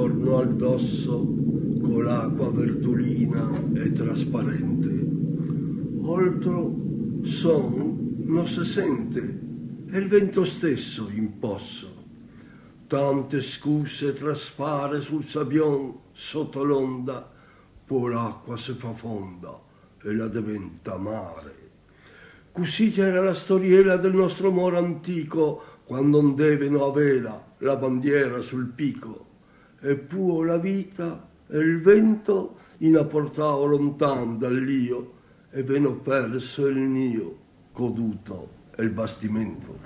intorno al dosso con l'acqua verdulina e trasparente. Oltre son non si sente, è il vento stesso in posso. Tante scuse traspare sul sabbion sotto l'onda, poi l'acqua si fa fonda e la diventa mare. Così c'era la storiella del nostro amore antico, quando ondevano a vela la bandiera sul pico, e poi la vita e il vento in portavo lontano dall'io e veno perso il mio goduto e il bastimento.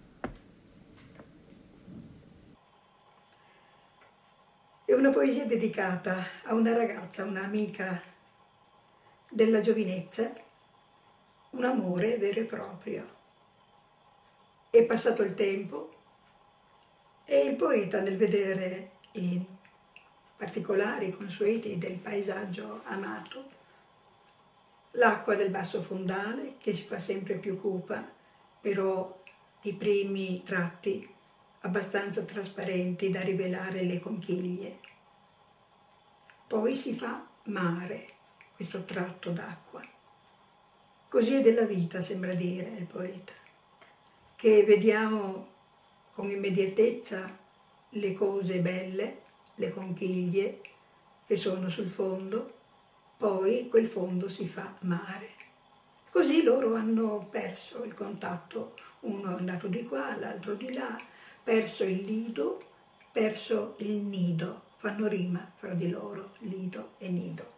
È una poesia dedicata a una ragazza, un'amica della giovinezza, un amore vero e proprio. È passato il tempo e il poeta, nel vedere i particolari consueti del paesaggio amato, l'acqua del basso fondale che si fa sempre più cupa, però i primi tratti abbastanza trasparenti da rivelare le conchiglie. Poi si fa mare, questo tratto d'acqua. Così è della vita, sembra dire il poeta, che vediamo con immediatezza le cose belle, le conchiglie che sono sul fondo, poi quel fondo si fa mare. Così loro hanno perso il contatto, uno è andato di qua, l'altro di là, perso il lido, perso il nido, fanno rima fra di loro, lido e nido.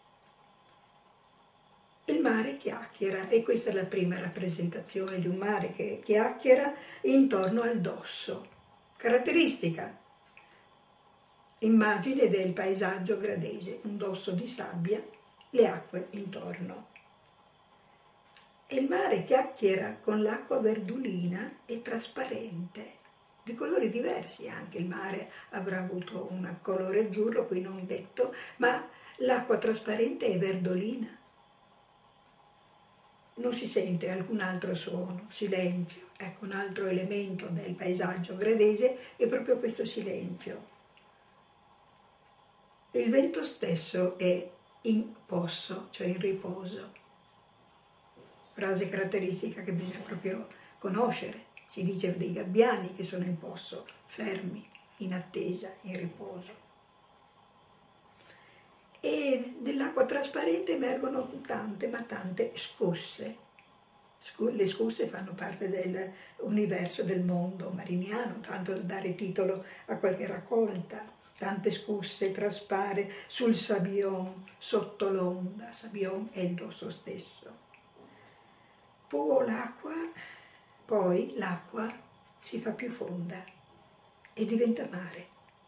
Il mare chiacchiera e questa è la prima rappresentazione di un mare che chiacchiera intorno al dosso, caratteristica, immagine del paesaggio gradese, un dosso di sabbia, le acque intorno. E il mare chiacchiera con l'acqua verdulina e trasparente, di colori diversi anche. Il mare avrà avuto un colore azzurro, qui non detto, ma l'acqua trasparente è verdolina. Non si sente alcun altro suono, silenzio. Ecco, un altro elemento del paesaggio gradese è proprio questo silenzio. Il vento stesso è in posso, cioè in riposo. Frase caratteristica che bisogna proprio conoscere. Si dice dei gabbiani che sono in posso, fermi, in attesa, in riposo. E nell'acqua trasparente emergono tante, ma tante scosse. Le scosse fanno parte dell'universo, del mondo mariniano, tanto da dare titolo a qualche raccolta. Tante scosse traspare sul sabbion, sotto l'onda. Sabbion è il dosso stesso. Poi l'acqua si fa più fonda e diventa mare.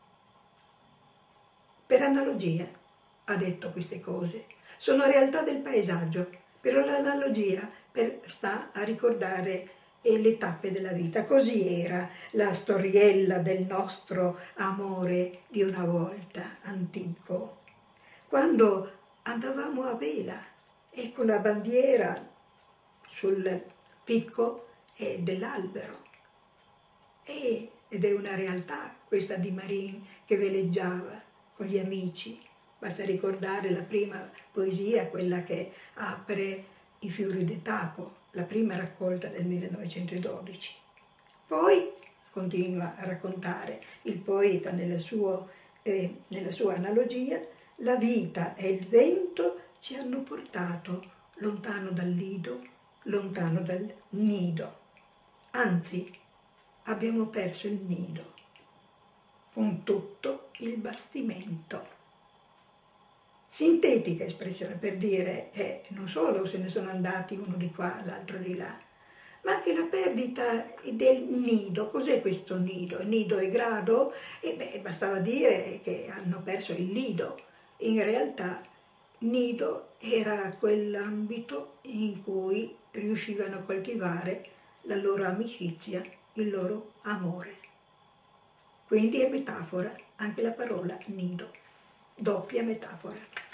Per analogia ha detto queste cose. Sono realtà del paesaggio, però l'analogia sta a ricordare le tappe della vita. Così era la storiella del nostro amore di una volta, antico. Quando andavamo a vela e con la bandiera sul picco dell'albero. Ed è una realtà questa di Marin che veleggiava con gli amici. Basta ricordare la prima poesia, quella che apre I fiori di Tapo, la prima raccolta del 1912. Poi continua a raccontare il poeta nella sua analogia, la vita e il vento ci hanno portato lontano dal lido, lontano dal nido. Anzi, abbiamo perso il nido, con tutto il bastimento. Sintetica espressione per dire non solo se ne sono andati uno di qua, l'altro di là, ma anche la perdita del nido. Cos'è questo nido? Il nido è grado? Bastava dire che hanno perso il lido. In realtà nido era quell'ambito in cui riuscivano a coltivare la loro amicizia, il loro amore. Quindi è metafora anche la parola nido, doppia metafora.